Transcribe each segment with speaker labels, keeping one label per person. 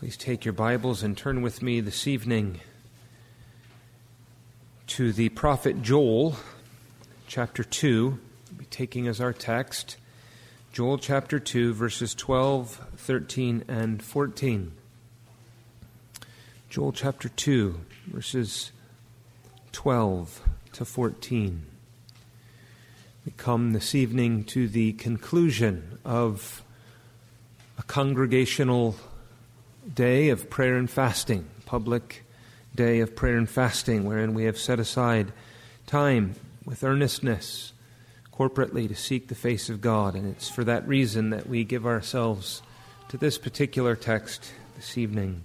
Speaker 1: Please take your Bibles and turn with me this evening to the prophet Joel, chapter 2. We'll be taking as our text Joel chapter 2, verses 12, 13, and 14. Joel chapter 2, verses 12 to 14. We come this evening to the conclusion of a congregational day of prayer and fasting, public day of prayer and fasting, wherein we have set aside time with earnestness corporately to seek the face of God. And it's for that reason that we give ourselves to this particular text this evening.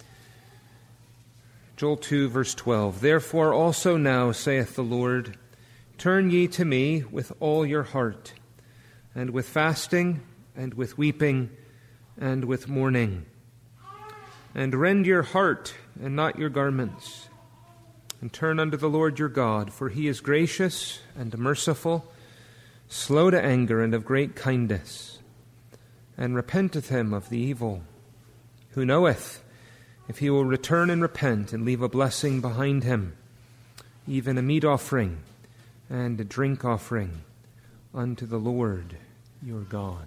Speaker 1: Joel 2, verse 12. Therefore also now, saith the Lord, turn ye to me with all your heart, and with fasting, and with weeping, and with mourning. And rend your heart, and not your garments. And turn unto the Lord your God, for he is gracious and merciful, slow to anger, and of great kindness. And repenteth him of the evil. Who knoweth if he will return and repent, and leave a blessing behind him, even a meat offering and a drink offering unto the Lord your God.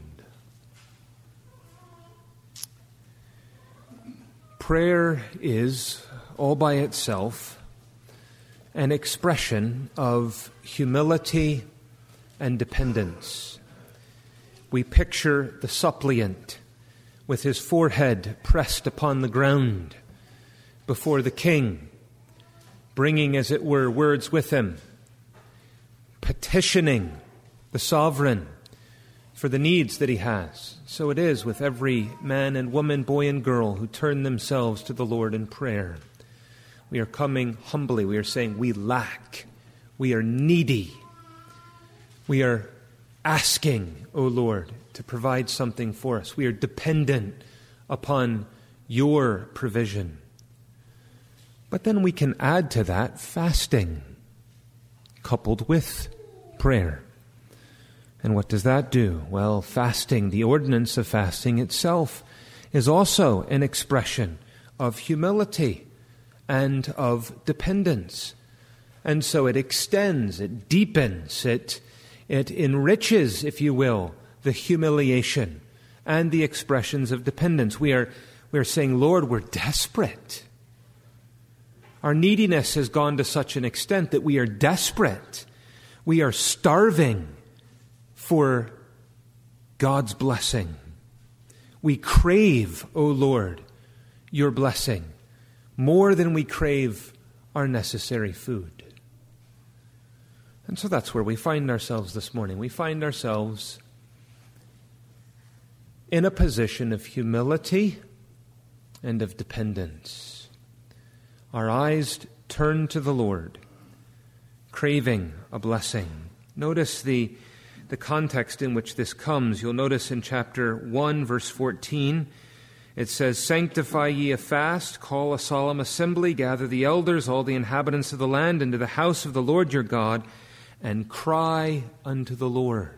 Speaker 1: Prayer is, all by itself, an expression of humility and dependence. We picture the suppliant with his forehead pressed upon the ground before the king, bringing, as it were, words with him, petitioning the sovereign for the needs that he has. So it is with every man and woman, boy and girl who turn themselves to the Lord in prayer. We are coming humbly. We are saying we lack. We are needy. We are asking, O Lord, to provide something for us. We are dependent upon your provision. But then we can add to that fasting, coupled with prayer. And what does that do? Well, fasting, the ordinance of fasting itself, is also an expression of humility and of dependence. And so it extends, it deepens, it enriches, if you will, the humiliation and the expressions of dependence. We are saying, Lord, we're desperate. Our neediness has gone to such an extent that we are desperate. We are starving for God's blessing. We crave, O Lord, your blessing more than we crave our necessary food. And so that's where we find ourselves this morning. We find ourselves in a position of humility and of dependence. Our eyes turn to the Lord, craving a blessing. Notice the context in which this comes. You'll notice in chapter 1, verse 14, it says, sanctify ye a fast, call a solemn assembly, gather the elders, all the inhabitants of the land, into the house of the Lord your God, and cry unto the Lord.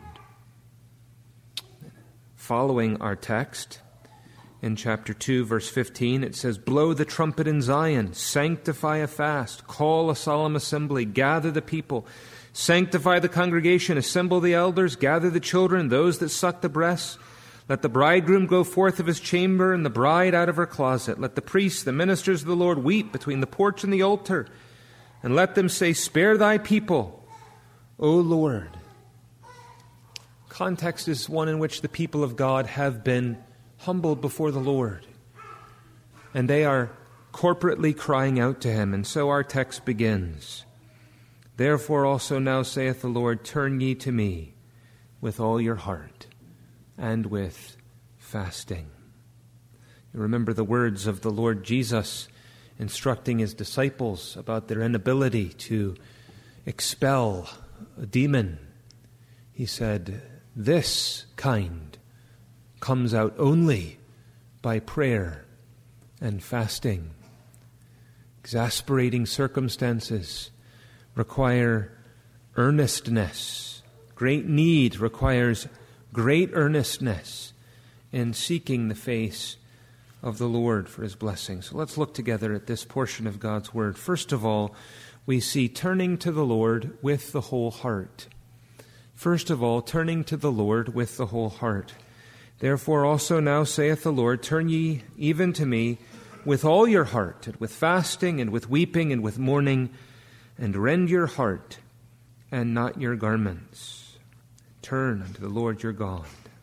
Speaker 1: Following our text, in chapter 2, verse 15, it says, blow the trumpet in Zion, sanctify a fast, call a solemn assembly, gather the people, sanctify the congregation, assemble the elders, gather the children, those that suck the breasts. Let the bridegroom go forth of his chamber, and the bride out of her closet. Let the priests, the ministers of the Lord, weep between the porch and the altar. And let them say, spare thy people, O Lord. Context is one in which the people of God have been humbled before the Lord. And they are corporately crying out to him. And so our text begins. Therefore also now saith the Lord, turn ye to me with all your heart and with fasting. You remember the words of the Lord Jesus instructing his disciples about their inability to expel a demon. He said, this kind comes out only by prayer and fasting. Exasperating circumstances require earnestness. Great need requires great earnestness in seeking the face of the Lord for his blessing. So let's look together at this portion of God's word. First of all, we see turning to the Lord with the whole heart. First of all, turning to the Lord with the whole heart. Therefore also now saith the Lord, turn ye even to me with all your heart, and with fasting, and with weeping, and with mourning, and rend your heart, and not your garments. Turn unto the Lord your God.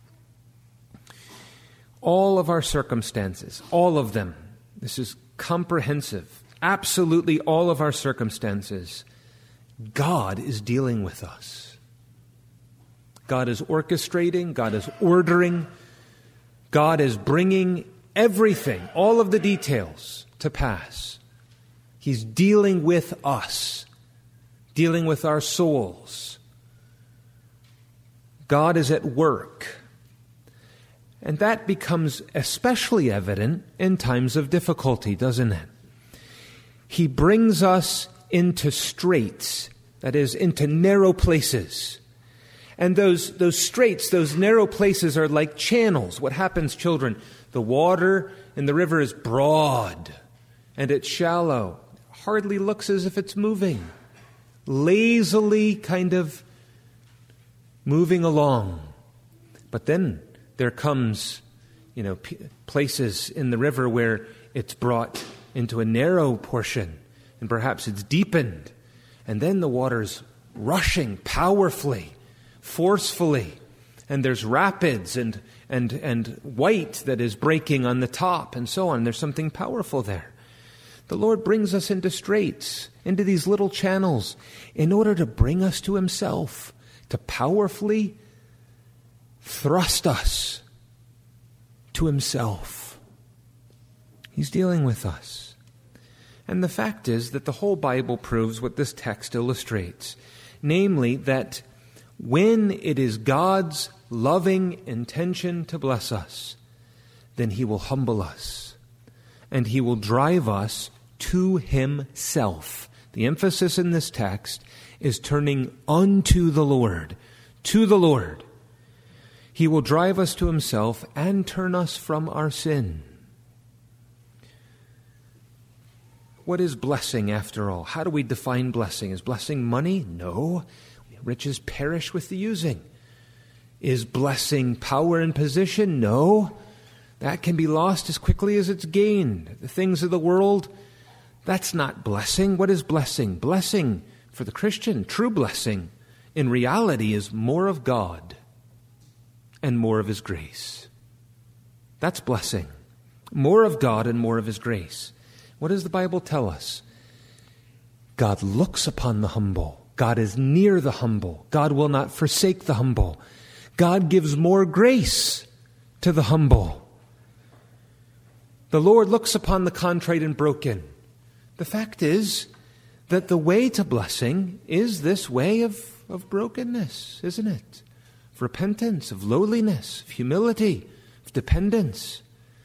Speaker 1: All of our circumstances, all of them, this is comprehensive, absolutely all of our circumstances, God is dealing with us. God is orchestrating, God is ordering, God is bringing everything, all of the details to pass. He's dealing with us, dealing with our souls. God is at work. And that becomes especially evident in times of difficulty, doesn't it? He brings us into straits, that is, into narrow places. And those straits, those narrow places are like channels. What happens, children? The water in the river is broad and it's shallow. Hardly looks as if it's moving. Lazily kind of moving along. But then there comes, places in the river where it's brought into a narrow portion and perhaps it's deepened. And then the water's rushing powerfully, forcefully, and there's rapids and white that is breaking on the top and so on. There's something powerful there. The Lord brings us into straits, into these little channels, in order to bring us to himself, to powerfully thrust us to himself. He's dealing with us. And the fact is that the whole Bible proves what this text illustrates, namely that when it is God's loving intention to bless us, then he will humble us and he will drive us to himself. The emphasis in this text is turning unto the Lord, to the Lord. He will drive us to himself and turn us from our sin. What is blessing after all? How do we define blessing? Is blessing money? No. Riches perish with the using. Is blessing power and position? No. That can be lost as quickly as it's gained. The things of the world, that's not blessing. What is blessing? Blessing for the Christian, true blessing, in reality is more of God and more of his grace. That's blessing. More of God and more of his grace. What does the Bible tell us? God looks upon the humble. God is near the humble. God will not forsake the humble. God gives more grace to the humble. The Lord looks upon the contrite and broken. The fact is that the way to blessing is this way of brokenness, isn't it? Of repentance, of lowliness, of humility, of dependence.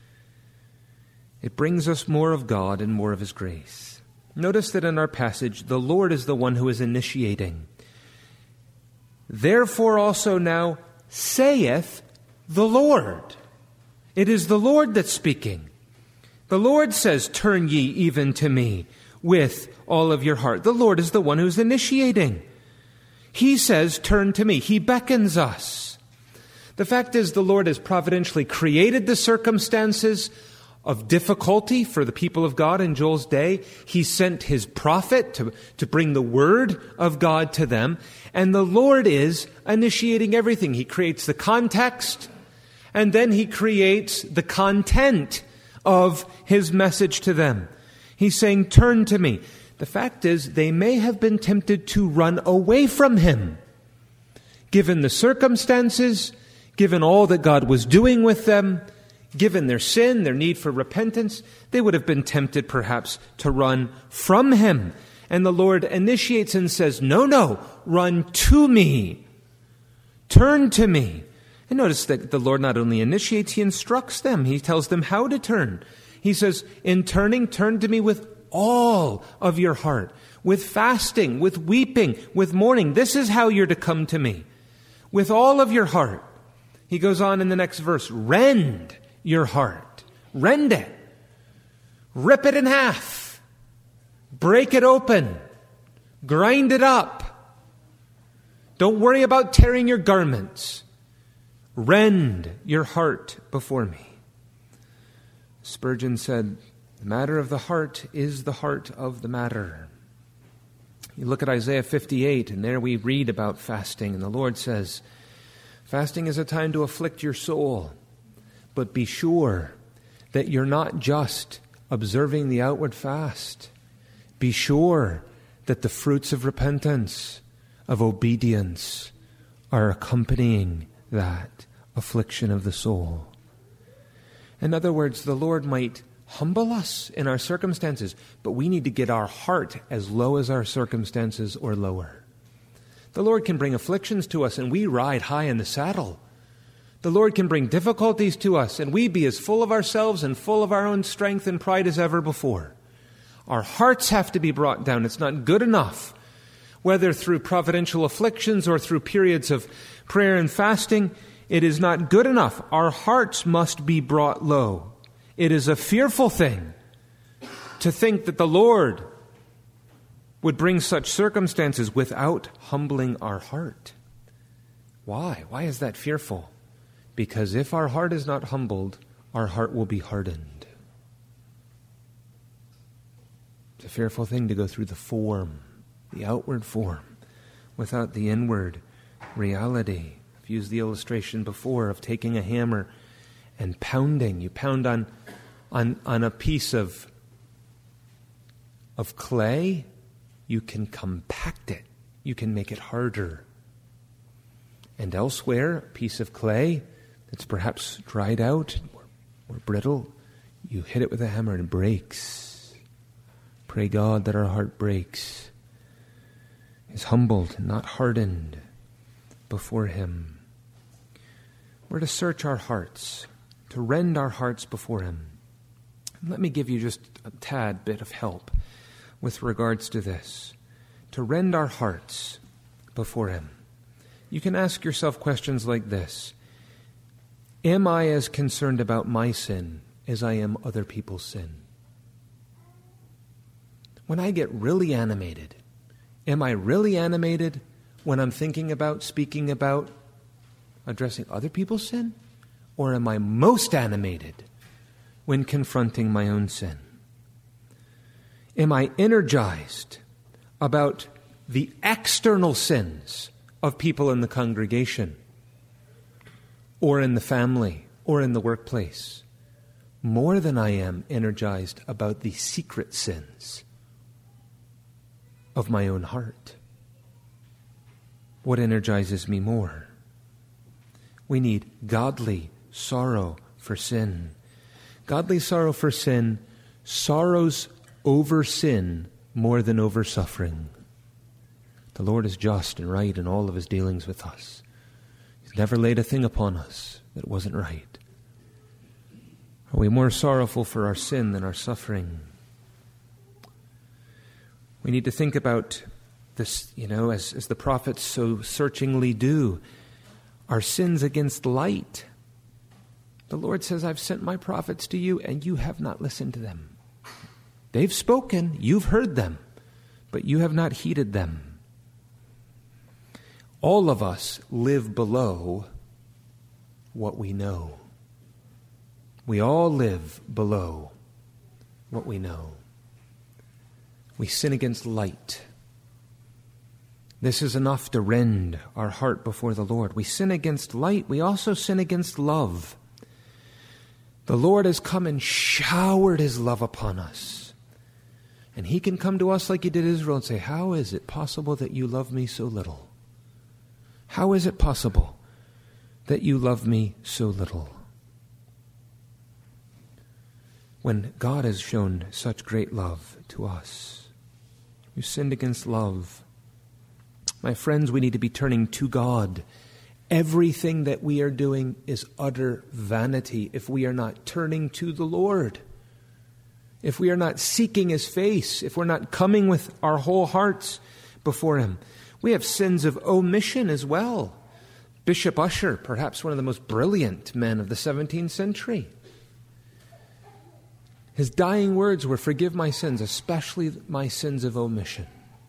Speaker 1: It brings us more of God and more of his grace. Notice that in our passage, the Lord is the one who is initiating. Therefore also now saith the Lord. It is the Lord that's speaking. The Lord says, turn ye even to me with all of your heart. The Lord is the one who's initiating. He says, turn to me. He beckons us. The fact is, the Lord has providentially created the circumstances of difficulty for the people of God in Joel's day. He sent his prophet to bring the word of God to them. And the Lord is initiating everything. He creates the context, and then he creates the content of his message to them. He's saying, turn to me. The fact is, they may have been tempted to run away from him. Given the circumstances, given all that God was doing with them, given their sin, their need for repentance, they would have been tempted perhaps to run from him. And the Lord initiates and says, no, run to me. Turn to me. And notice that the Lord not only initiates, he instructs them. He tells them how to turn. He says, in turning, turn to me with all of your heart, with fasting, with weeping, with mourning. This is how you're to come to me. With all of your heart. He goes on in the next verse, rend your heart. Rend it. Rip it in half. Break it open. Grind it up. Don't worry about tearing your garments. Rend your heart before me. Spurgeon said, the matter of the heart is the heart of the matter. You look at Isaiah 58, and there we read about fasting, and the Lord says, fasting is a time to afflict your soul, but be sure that you're not just observing the outward fast. Be sure that the fruits of repentance, of obedience, are accompanying that affliction of the soul. In other words, the Lord might humble us in our circumstances, but we need to get our heart as low as our circumstances or lower. The Lord can bring afflictions to us and we ride high in the saddle. The Lord can bring difficulties to us and we be as full of ourselves and full of our own strength and pride as ever before. Our hearts have to be brought down. It's not good enough, whether through providential afflictions or through periods of prayer and fasting. It is not good enough. Our hearts must be brought low. It is a fearful thing to think that the Lord would bring such circumstances without humbling our heart. Why? Why is that fearful? Because if our heart is not humbled, our heart will be hardened. It's a fearful thing to go through the form, the outward form, without the inward reality. I've used the illustration before of taking a hammer and pounding. You pound on a piece of clay, you can compact it. You can make it harder. And elsewhere, a piece of clay that's perhaps dried out or brittle, you hit it with a hammer and it breaks. Pray God that our heart breaks, is humbled and not hardened before Him. We're to search our hearts, to rend our hearts before Him. Let me give you just a tad bit of help with regards to this. To rend our hearts before Him. You can ask yourself questions like this. Am I as concerned about my sin as I am other people's sin? When I get really animated, am I really animated when I'm thinking about, speaking about, addressing other people's sin? Or am I most animated when confronting my own sin? Am I energized about the external sins of people in the congregation, or in the family, or in the workplace, more than I am energized about the secret sins of my own heart? What energizes me more? We need godly sorrow for sin. Godly sorrow for sin sorrows over sin more than over suffering. The Lord is just and right in all of His dealings with us. He's never laid a thing upon us that wasn't right. Are we more sorrowful for our sin than our suffering? We need to think about this, as the prophets so searchingly do, our sins against light. The Lord says, I've sent my prophets to you, and you have not listened to them. They've spoken, you've heard them, but you have not heeded them. All of us live below what we know. We all live below what we know. We sin against light. This is enough to rend our heart before the Lord. We sin against light. We also sin against love. The Lord has come and showered His love upon us. And He can come to us like He did Israel and say, how is it possible that you love me so little? How is it possible that you love me so little? When God has shown such great love to us, we've sinned against love. My friends, we need to be turning to God. Everything that we are doing is utter vanity if we are not turning to the Lord. If we are not seeking His face, if we're not coming with our whole hearts before Him. We have sins of omission as well. Bishop Ussher, perhaps one of the most brilliant men of the 17th century. His dying words were, "Forgive my sins, especially my sins of omission."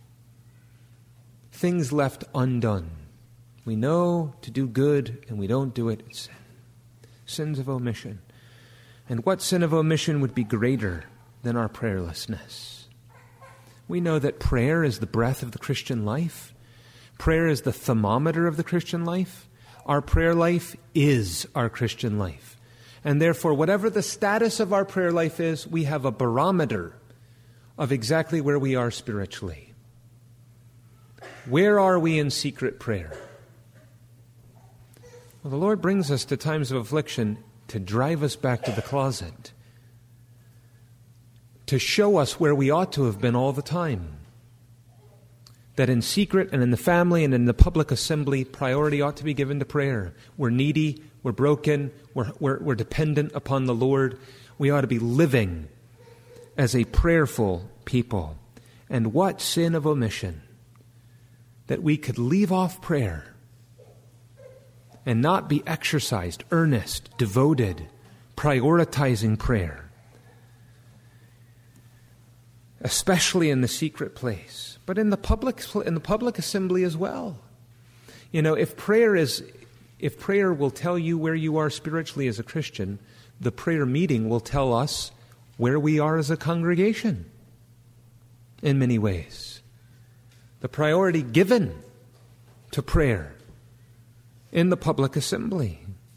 Speaker 1: Things left undone. We know to do good and we don't do it. It's sin. Sins of omission. And what sin of omission would be greater than our prayerlessness? We know that prayer is the breath of the Christian life. Prayer is the thermometer of the Christian life. Our prayer life is our Christian life. And therefore, whatever the status of our prayer life is, we have a barometer of exactly where we are spiritually. Where are we in secret prayer? Well, the Lord brings us to times of affliction to drive us back to the closet, to show us where we ought to have been all the time. That in secret and in the family and in the public assembly, priority ought to be given to prayer. We're needy, we're broken, we're dependent upon the Lord. We ought to be living as a prayerful people. And what sin of omission that we could leave off prayer and not be exercised, earnest, devoted, prioritizing prayer, especially in the secret place, but in the public assembly as well. You know, if prayer will tell you where you are spiritually as a Christian, the prayer meeting will tell us where we are as a congregation in many ways. The priority given to prayer in the public assembly.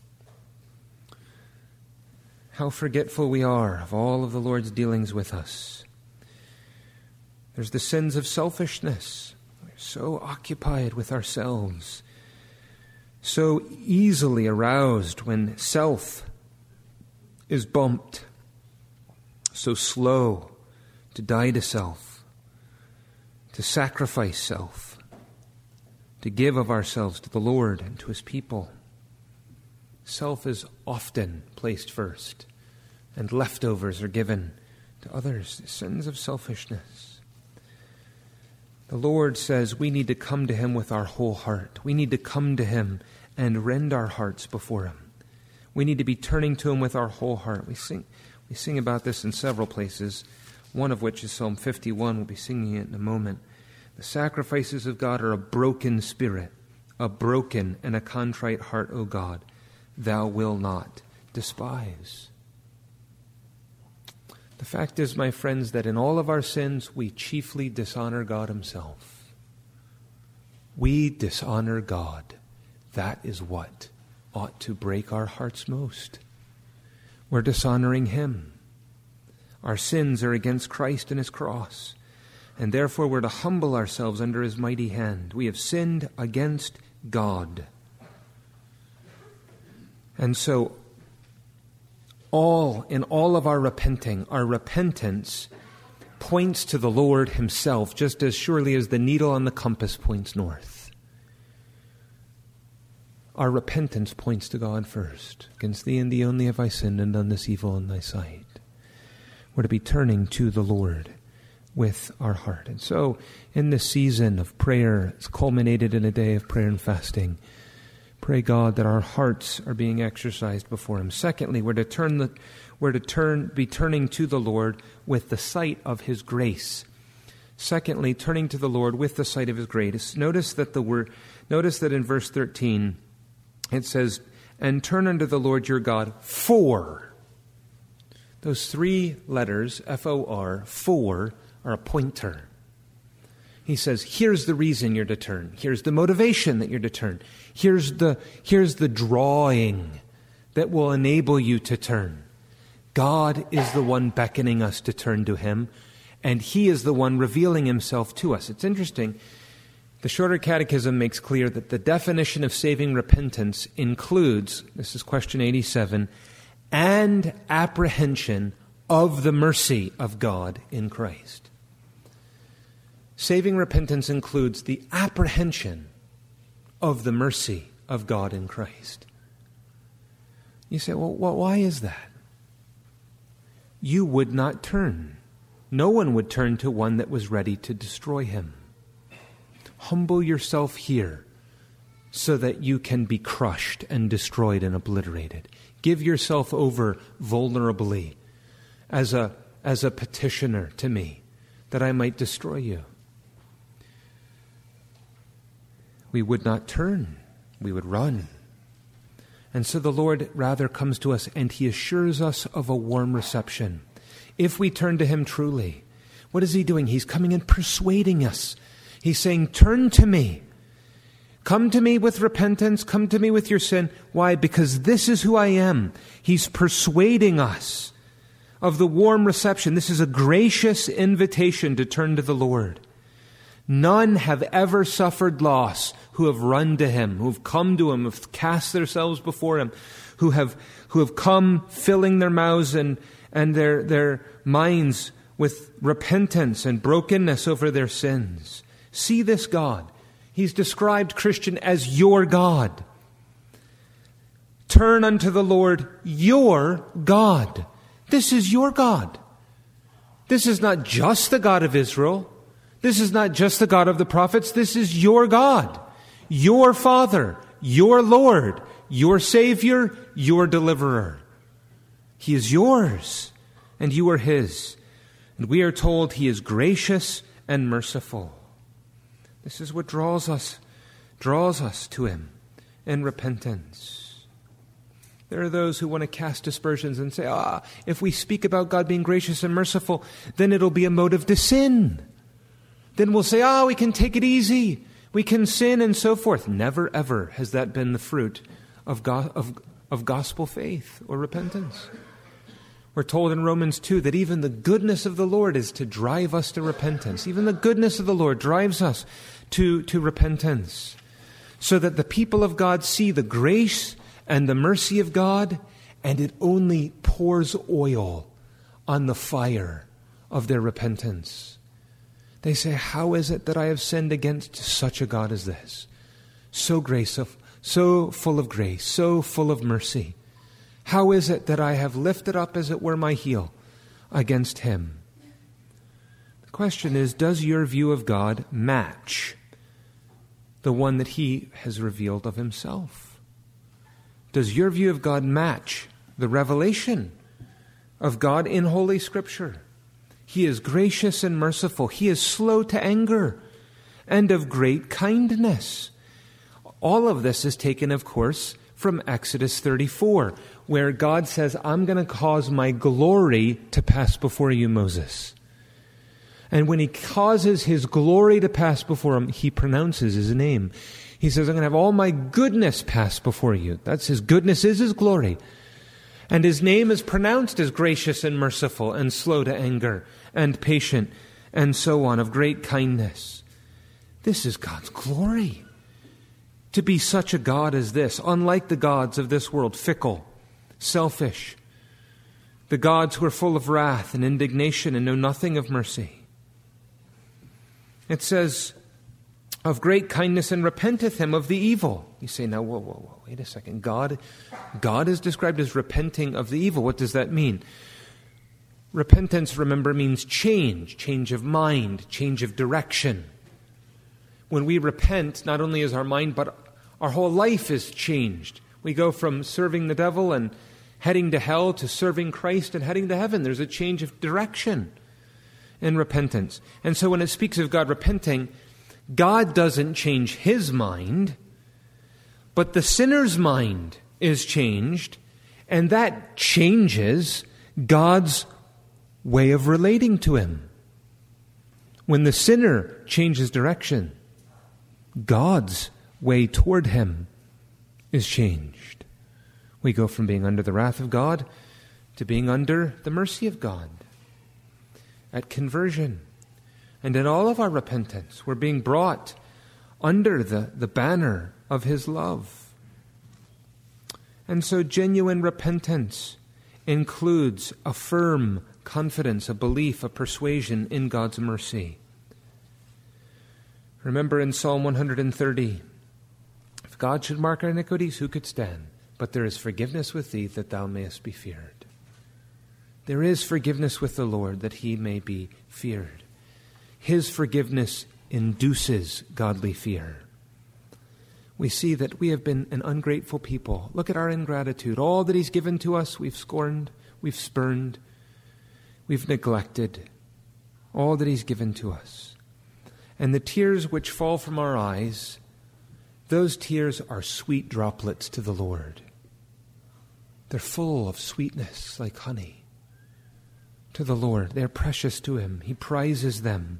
Speaker 1: How forgetful we are of all of the Lord's dealings with us. There's the sins of selfishness. We're so occupied with ourselves, so easily aroused when self is bumped, so slow to die to self, to sacrifice self, to give of ourselves to the Lord and to His people. Self is often placed first, and leftovers are given to others, the sins of selfishness. The Lord says we need to come to Him with our whole heart. We need to come to Him and rend our hearts before Him. We need to be turning to Him with our whole heart. We sing about this in several places, one of which is Psalm 51. We'll be singing it in a moment. The sacrifices of God are a broken spirit, a broken and a contrite heart, O God, Thou wilt not despise. The fact is, my friends, that in all of our sins, we chiefly dishonor God Himself. We dishonor God. That is what ought to break our hearts most. We're dishonoring Him. Our sins are against Christ and His cross, and therefore we're to humble ourselves under His mighty hand. We have sinned against God. And so, in all of our repentance points to the Lord Himself, just as surely as the needle on the compass points north. Our repentance points to God first. Against Thee and Thee only have I sinned and done this evil in Thy sight. We're to be turning to the Lord with our heart. And so, in this season of prayer, it's culminated in a day of prayer and fasting. Pray God that our hearts are being exercised before Him. Secondly, we're to be turning to the Lord with the sight of His grace. Secondly, turning to the Lord with the sight of His grace. Notice that in verse 13 it says, "And turn unto the Lord your God for." Those three letters, F-O-R, for, are a pointer. He says, here's the reason you're to turn. Here's the motivation that you're to turn. Here's the drawing that will enable you to turn. God is the one beckoning us to turn to Him, and He is the one revealing Himself to us. It's interesting. The Shorter Catechism makes clear that the definition of saving repentance includes, this is question 87, and apprehension of the mercy of God in Christ. Saving repentance includes the apprehension of the mercy of God in Christ. You say, well, why is that? You would not turn. No one would turn to one that was ready to destroy him. Humble yourself here so that you can be crushed and destroyed and obliterated. Give yourself over vulnerably as a petitioner to me, that I might destroy you. We would not turn, we would run. And so the Lord rather comes to us and he assures us of a warm reception. If we turn to him truly, what is he doing? He's coming and persuading us. He's saying, turn to me. Come to me with repentance. Come to me with your sin. Why? Because this is who I am. He's persuading us of the warm reception. This is a gracious invitation to turn to the Lord. None have ever suffered loss who have run to him, who have come to him, have cast themselves before him, who have come filling their mouths and their minds with repentance and brokenness over their sins. See this God. He's described, Christian, as your God. Turn unto the Lord, your God. This is your God. This is not just the God of Israel. This is not just the God of the prophets. This is your God, your Father, your Lord, your Savior, your Deliverer. He is yours, and you are his. And we are told he is gracious and merciful. This is what draws us to him in repentance. There are those who want to cast aspersions and say, if we speak about God being gracious and merciful, then it'll be a motive to sin. Then we'll say, we can take it easy. We can sin and so forth. Never, ever has that been the fruit of gospel faith or repentance. We're told in Romans 2 that even the goodness of the Lord is to drive us to repentance. Even the goodness of the Lord drives us to repentance, so that the people of God see the grace and the mercy of God, and it only pours oil on the fire of their repentance. They say, how is it that I have sinned against such a God as this? So full of grace, so full of mercy. How is it that I have lifted up, as it were, my heel against him? The question is, does your view of God match the one that he has revealed of himself? Does your view of God match the revelation of God in Holy Scripture? He is gracious and merciful. He is slow to anger and of great kindness. All of this is taken, of course, from Exodus 34, where God says, I'm going to cause my glory to pass before you, Moses. And when he causes his glory to pass before him, he pronounces his name. He says, I'm going to have all my goodness pass before you. That's his goodness is his glory. And his name is pronounced as gracious and merciful and slow to anger and patient and so on, of great kindness. This is God's glory. To be such a God as this, unlike the gods of this world, fickle, selfish, the gods who are full of wrath and indignation and know nothing of mercy. It says, of great kindness, and repenteth him of the evil. You say, now, whoa, wait a second. God is described as repenting of the evil. What does that mean? Repentance, remember, means change of mind, change of direction. When we repent, not only is our mind, but our whole life is changed. We go from serving the devil and heading to hell to serving Christ and heading to heaven. There's a change of direction in repentance. And so when it speaks of God repenting, God doesn't change his mind, but the sinner's mind is changed, and that changes God's way of relating to him. When the sinner changes direction, God's way toward him is changed. We go from being under the wrath of God to being under the mercy of God. At conversion and in all of our repentance, we're being brought under the banner of his love. And so genuine repentance includes a firm confidence, a belief, a persuasion in God's mercy. Remember in Psalm 130, if God should mark our iniquities, who could stand? But there is forgiveness with thee, that thou mayest be feared. There is forgiveness with the Lord, that he may be feared. His forgiveness induces godly fear. We see that we have been an ungrateful people. Look at our ingratitude. All that he's given to us, we've scorned, we've spurned. we've neglected all that he's given to us. And the tears which fall from our eyes, those tears are sweet droplets to the Lord. They're full of sweetness like honey to the Lord. They're precious to him. He prizes them.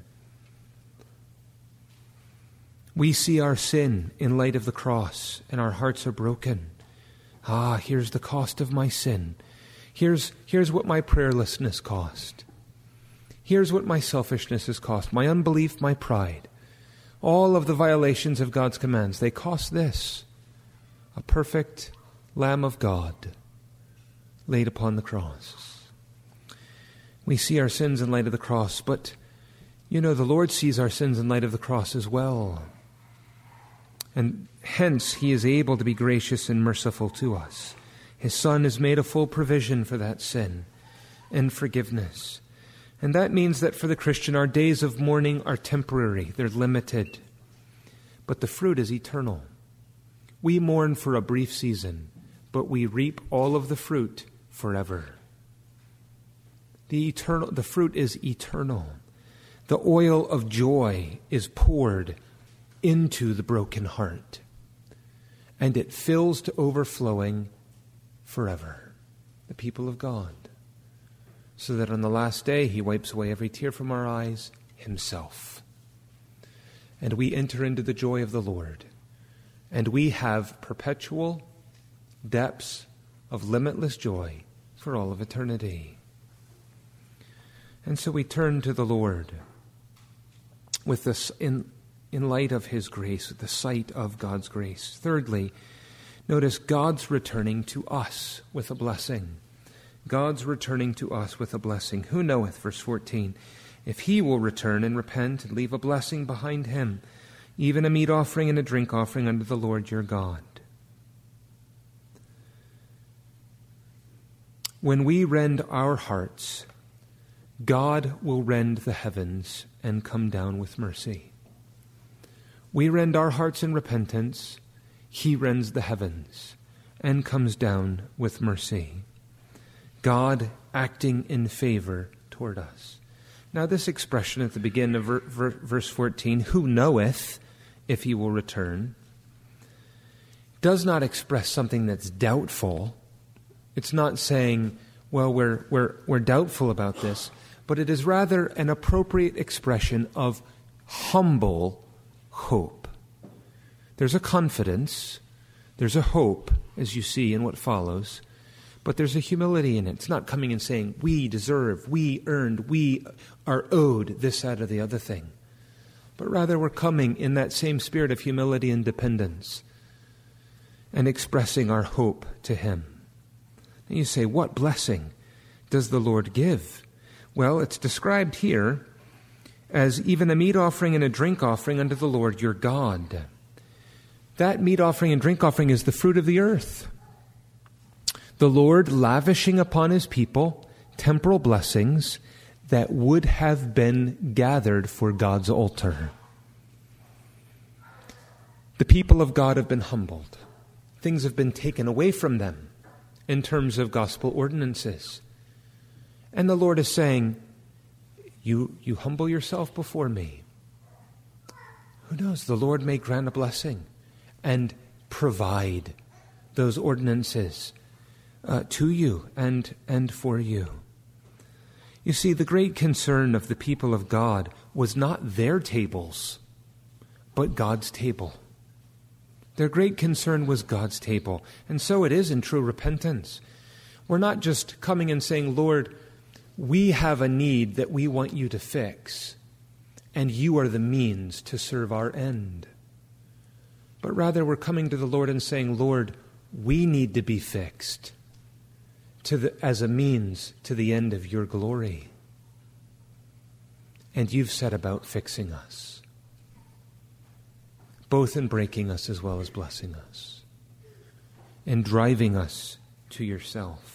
Speaker 1: We see our sin in light of the cross, and our hearts are broken. Here's the cost of my sin. Here's what my prayerlessness cost. Here's what my selfishness has cost, my unbelief, my pride. All of the violations of God's commands, they cost this: a perfect Lamb of God laid upon the cross. We see our sins in light of the cross, but the Lord sees our sins in light of the cross as well. And hence he is able to be gracious and merciful to us. His Son has made a full provision for that sin and forgiveness. And that means that for the Christian, our days of mourning are temporary. They're limited. But the fruit is eternal. We mourn for a brief season, but we reap all of the fruit forever. The fruit is eternal. The oil of joy is poured into the broken heart, and it fills to overflowing forever the people of God, so that on the last day he wipes away every tear from our eyes himself. And we enter into the joy of the Lord, and we have perpetual depths of limitless joy for all of eternity. And so we turn to the Lord with this in light of his grace, the sight of God's grace. Thirdly, notice God's returning to us with a blessing. God's returning to us with a blessing. Who knoweth, verse 14, if he will return and repent and leave a blessing behind him, even a meat offering and a drink offering unto the Lord your God. When we rend our hearts, God will rend the heavens and come down with mercy. We rend our hearts in repentance, he rends the heavens and comes down with mercy. God acting in favor toward us. Now this expression at the beginning of verse 14, who knoweth if he will return, does not express something that's doubtful. It's not saying, well, we're doubtful about this, but it is rather an appropriate expression of humble hope. There's a confidence, there's a hope, as you see in what follows, but there's a humility in it. It's not coming and saying, we deserve, we earned, we are owed this, that, or the other thing. But rather we're coming in that same spirit of humility and dependence and expressing our hope to him. And you say, what blessing does the Lord give? Well, it's described here as even a meat offering and a drink offering unto the Lord your God. That meat offering and drink offering is the fruit of the earth. The Lord lavishing upon his people temporal blessings that would have been gathered for God's altar. The people of God have been humbled. Things have been taken away from them in terms of gospel ordinances. And the Lord is saying, you humble yourself before me. Who knows, the Lord may grant a blessing and provide those ordinances to you and for you. You see, the great concern of the people of God was not their tables, but God's table. Their great concern was God's table. And so it is in true repentance. We're not just coming and saying, Lord, we have a need that we want you to fix, and you are the means to serve our end. But rather we're coming to the Lord and saying, Lord, we need to be fixed as a means to the end of your glory. And you've set about fixing us, both in breaking us as well as blessing us, and driving us to yourself.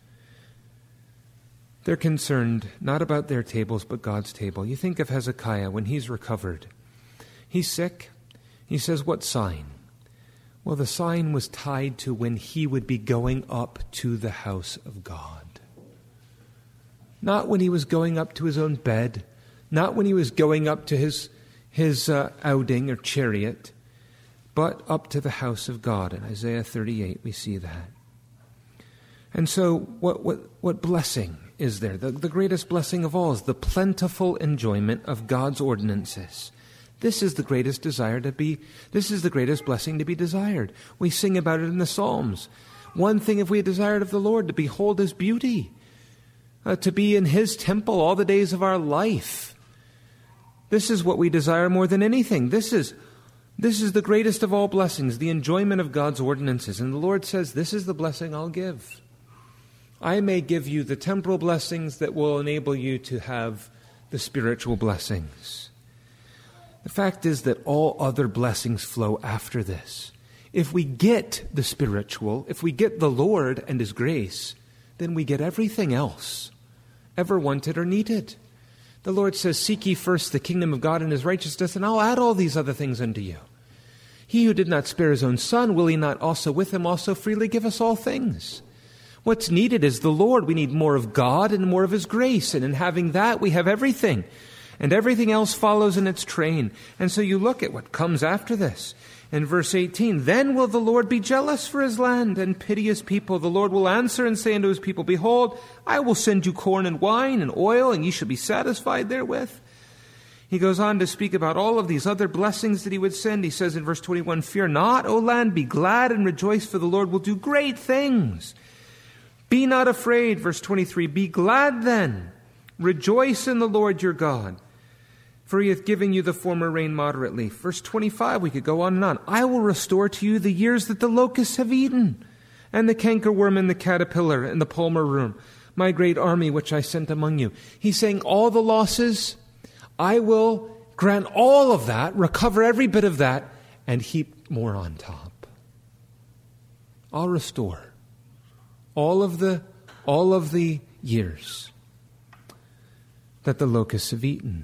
Speaker 1: They're concerned not about their tables, but God's table. You think of Hezekiah when he's recovered. He's sick. He says, what sign? Well, the sign was tied to when he would be going up to the house of God. Not when he was going up to his own bed, not when he was going up to his outing or chariot, but up to the house of God. In Isaiah 38, we see that. And so what blessing is there? The greatest blessing of all is the plentiful enjoyment of God's ordinances. This is the greatest this is the greatest blessing to be desired. We sing about it in the Psalms. One thing have we desired of the Lord, to behold his beauty, to be in his temple all the days of our life. This is what we desire more than anything. This is the greatest of all blessings, the enjoyment of God's ordinances. And the Lord says, this is the blessing I'll give. I may give you the temporal blessings that will enable you to have the spiritual blessings. The fact is that all other blessings flow after this. If we get the spiritual, if we get the Lord and his grace, then we get everything else ever wanted or needed. The Lord says, seek ye first the kingdom of God and his righteousness, and I'll add all these other things unto you. He who did not spare his own son, will he not also with him also freely give us all things? What's needed is the Lord. We need more of God and more of his grace. And in having that, we have everything. And everything else follows in its train. And so you look at what comes after this. In verse 18, then will the Lord be jealous for his land and pity his people. The Lord will answer and say unto his people, behold, I will send you corn and wine and oil, and ye shall be satisfied therewith. He goes on to speak about all of these other blessings that he would send. He says in verse 21, fear not, O land, be glad and rejoice, for the Lord will do great things. Be not afraid, verse 23, be glad then, rejoice in the Lord your God, for he hath given you the former rain moderately. Verse 25, we could go on and on. I will restore to you the years that the locusts have eaten, and the cankerworm and the caterpillar and the palmer worm, my great army which I sent among you. He's saying all the losses, I will grant all of that, recover every bit of that, and heap more on top. I'll restore all of the years that the locusts have eaten.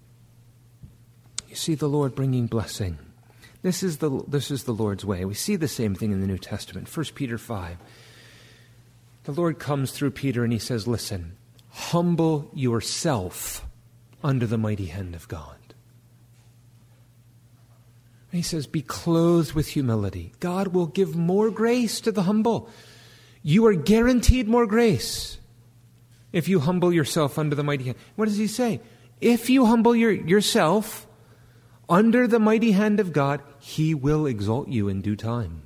Speaker 1: You see the Lord bringing blessing. This is the Lord's way. We see the same thing in the New Testament. 1 Peter 5. The Lord comes through Peter and he says, listen, humble yourself under the mighty hand of God. And he says, be clothed with humility. God will give more grace to the humble. You are guaranteed more grace if you humble yourself under the mighty hand. What does he say? If you humble yourself under the mighty hand of God, he will exalt you in due time.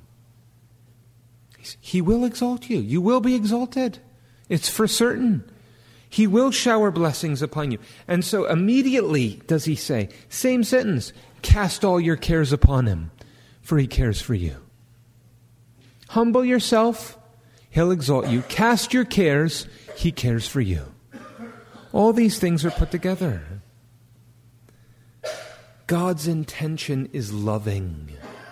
Speaker 1: He will exalt you. You will be exalted. It's for certain. He will shower blessings upon you. And so immediately does he say, same sentence, cast all your cares upon him, for he cares for you. Humble yourself, he'll exalt you. Cast your cares, he cares for you. All these things are put together. God's intention is loving.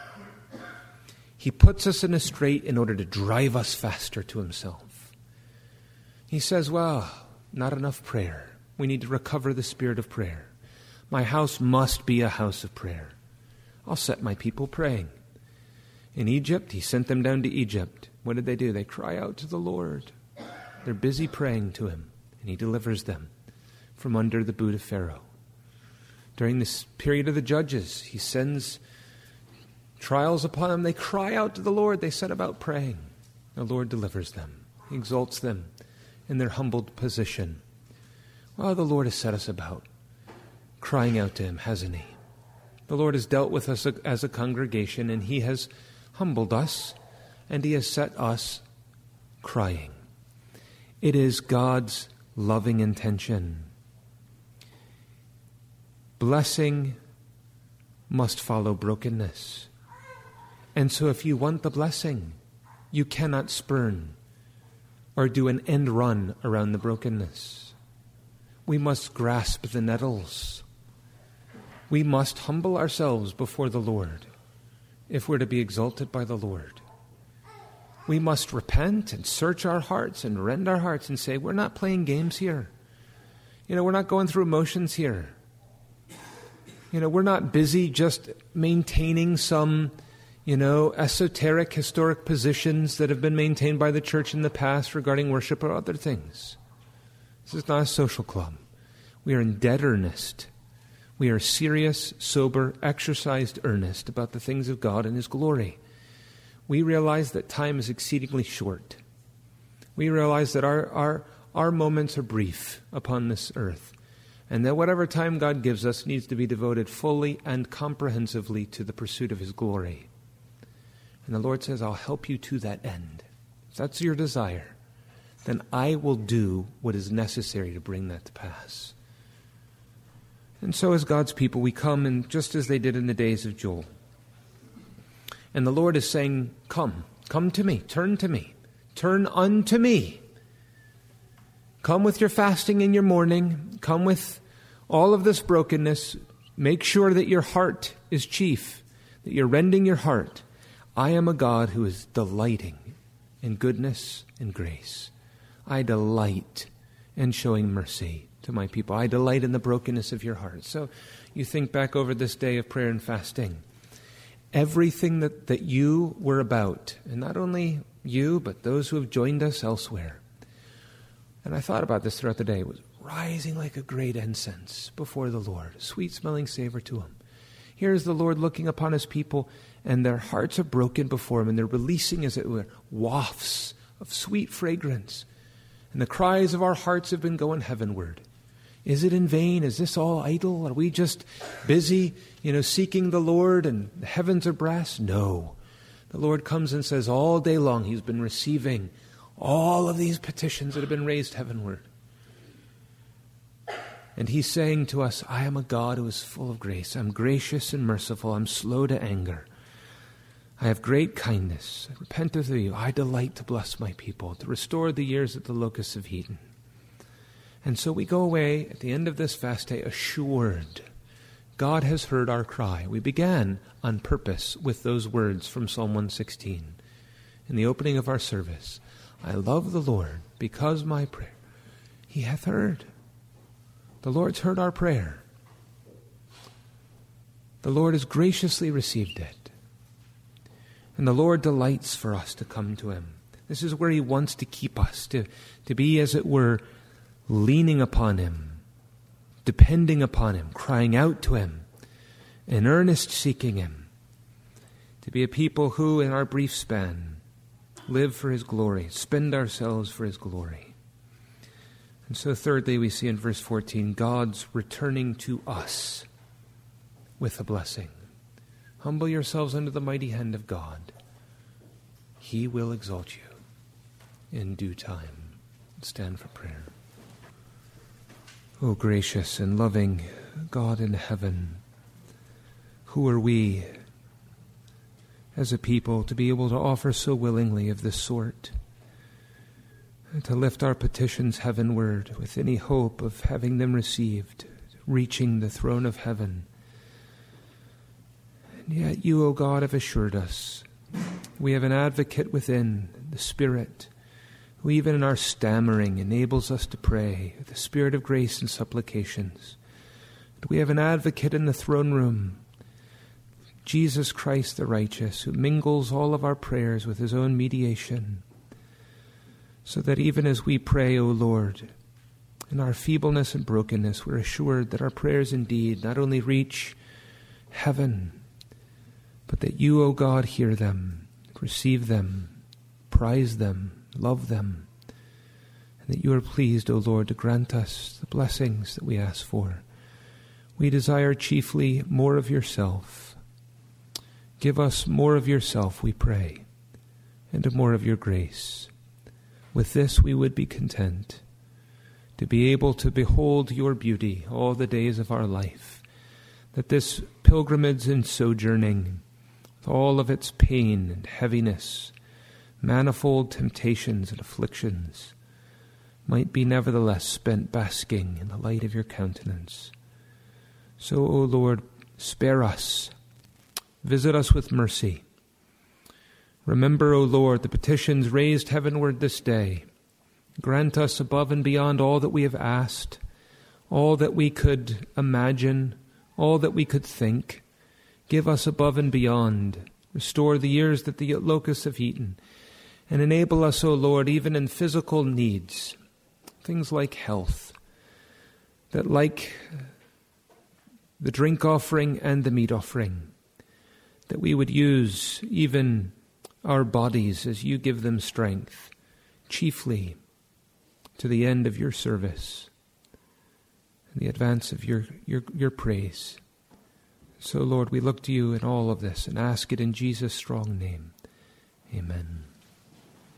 Speaker 1: He puts us in a strait in order to drive us faster to himself. He says, well, not enough prayer. We need to recover the spirit of prayer. My house must be a house of prayer. I'll set my people praying. In Egypt, he sent them down to Egypt. What did they do? They cry out to the Lord. They're busy praying to him, and he delivers them from under the boot of Pharaoh. During this period of the judges, he sends trials upon them. They cry out to the Lord. They set about praying. The Lord delivers them. He exalts them in their humbled position. Well, the Lord has set us about crying out to him, hasn't he? The Lord has dealt with us as a congregation, and he has humbled us, and he has set us crying. It is God's loving intention. Blessing must follow brokenness. And so if you want the blessing, you cannot spurn or do an end run around the brokenness. We must grasp the nettles. We must humble ourselves before the Lord if we're to be exalted by the Lord. We must repent and search our hearts and rend our hearts and say, we're not playing games here. We're not going through emotions here. We're not busy just maintaining some, esoteric, historic positions that have been maintained by the church in the past regarding worship or other things. This is not a social club. We are in dead earnest. We are serious, sober, exercised earnest about the things of God and His glory. We realize that time is exceedingly short. We realize that our moments are brief upon this earth, and that whatever time God gives us needs to be devoted fully and comprehensively to the pursuit of His glory. And the Lord says, I'll help you to that end. If that's your desire, then I will do what is necessary to bring that to pass. And so as God's people, we come, and just as they did in the days of Joel. And the Lord is saying, come to me, turn unto me. Come with your fasting and your mourning. Come with all of this brokenness. Make sure that your heart is chief, that you're rending your heart. I am a God who is delighting in goodness and grace. I delight in showing mercy to my people. I delight in the brokenness of your heart. So you think back over this day of prayer and fasting. Everything that you were about, and not only you, but those who have joined us elsewhere. And I thought about this throughout the day. It was rising like a great incense before the Lord, a sweet-smelling savor to Him. Here is the Lord looking upon His people, and their hearts are broken before Him, and they're releasing, as it were, wafts of sweet fragrance. And the cries of our hearts have been going heavenward. Is it in vain? Is this all idle? Are we just busy, seeking the Lord and the heavens are brass? No. The Lord comes and says all day long He's been receiving all of these petitions that have been raised heavenward. And He's saying to us, I am a God who is full of grace. I'm gracious and merciful. I'm slow to anger. I have great kindness. I repent of you. I delight to bless my people, to restore the years that the locusts have eaten. And so we go away at the end of this fast day assured God has heard our cry. We began on purpose with those words from Psalm 116 in the opening of our service. I love the Lord because my prayer He hath heard. The Lord's heard our prayer. The Lord has graciously received it. And the Lord delights for us to come to Him. This is where He wants to keep us, to be, as it were, leaning upon Him, depending upon Him, crying out to Him, in earnest seeking Him, to be a people who, in our brief span, live for His glory, spend ourselves for His glory. And so thirdly, we see in verse 14, God's returning to us with a blessing. Humble yourselves under the mighty hand of God. He will exalt you in due time. Stand for prayer. O gracious and loving God in heaven, who are we as a people to be able to offer so willingly of this sort, and to lift our petitions heavenward with any hope of having them received, reaching the throne of heaven. And yet you, O God, have assured us we have an advocate within, the Spirit, who even in our stammering enables us to pray with the Spirit of grace and supplications. And we have an advocate in the throne room, Jesus Christ the righteous, who mingles all of our prayers with His own mediation, so that even as we pray, O Lord, in our feebleness and brokenness, we're assured that our prayers indeed not only reach heaven, but that you, O God, hear them, receive them, prize them, love them, and that you are pleased, O Lord, to grant us the blessings that we ask for. We desire chiefly more of yourself. Give us more of yourself, we pray, and more of your grace. With this we would be content, to be able to behold your beauty all the days of our life, that this pilgrimage and sojourning, with all of its pain and heaviness, manifold temptations and afflictions, might be nevertheless spent basking in the light of your countenance. So, O Lord, spare us. Visit us with mercy. Remember, O Lord, the petitions raised heavenward this day. Grant us above and beyond all that we have asked, all that we could imagine, all that we could think. Give us above and beyond. Restore the years that the locusts have eaten. And enable us, O Lord, even in physical needs, things like health, that like the drink offering and the meat offering, that we would use even our bodies as you give them strength, chiefly to the end of your service and the advance of your praise. So, Lord, we look to you in all of this and ask it in Jesus' strong name. Amen.